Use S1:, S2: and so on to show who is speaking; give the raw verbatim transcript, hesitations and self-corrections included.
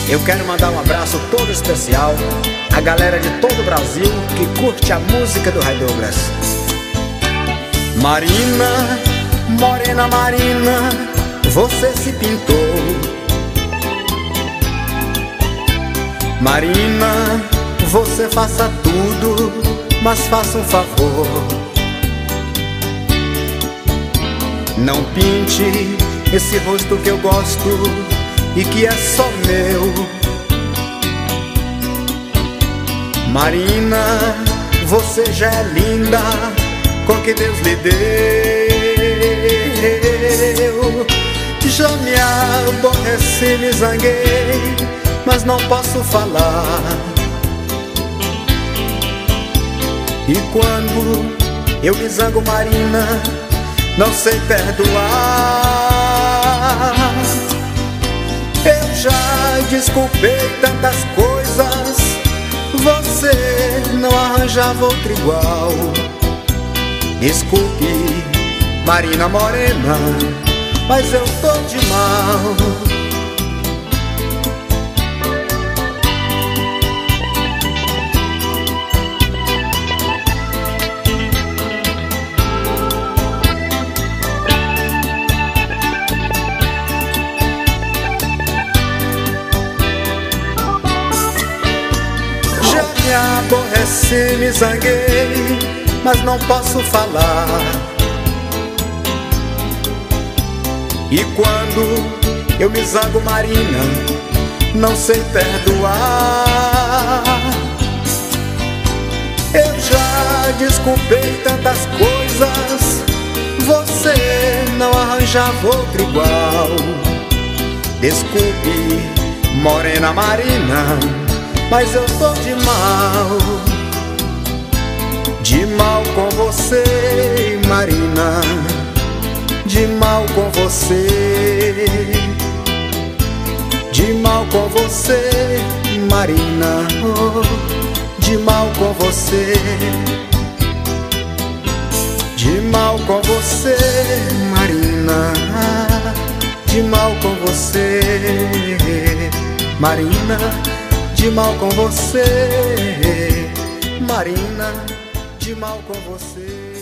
S1: Eu quero mandar um abraço todo especial à galera de todo o Brasil que curte a música do Ray Douglas. Marina, morena Marina, você se pintou. Marina, você faça tudo, mas faça um favor. Não pinte esse rosto que eu gosto e que é só meu. Marina, você já é linda com que Deus lhe deu. Já me aborreci, me zanguei, mas não posso falar. E quando eu me zango, Marina, não sei perdoar. Eu já desculpei tantas coisas, você não arranjava outro igual. Desculpe, Marina morena, mas eu tô de mal. Me aborreci, me zanguei, mas não posso falar. E quando eu me zango, Marina, não sei perdoar. Eu já desculpei tantas coisas, você não arranjava outro igual. Desculpe, morena Marina, mas eu tô de mal, de mal com você, Marina, de mal com você, de mal com você, Marina, oh, de mal com você, de mal com você, Marina, de mal com você, Marina, de mal com você, Marina, de mal com você.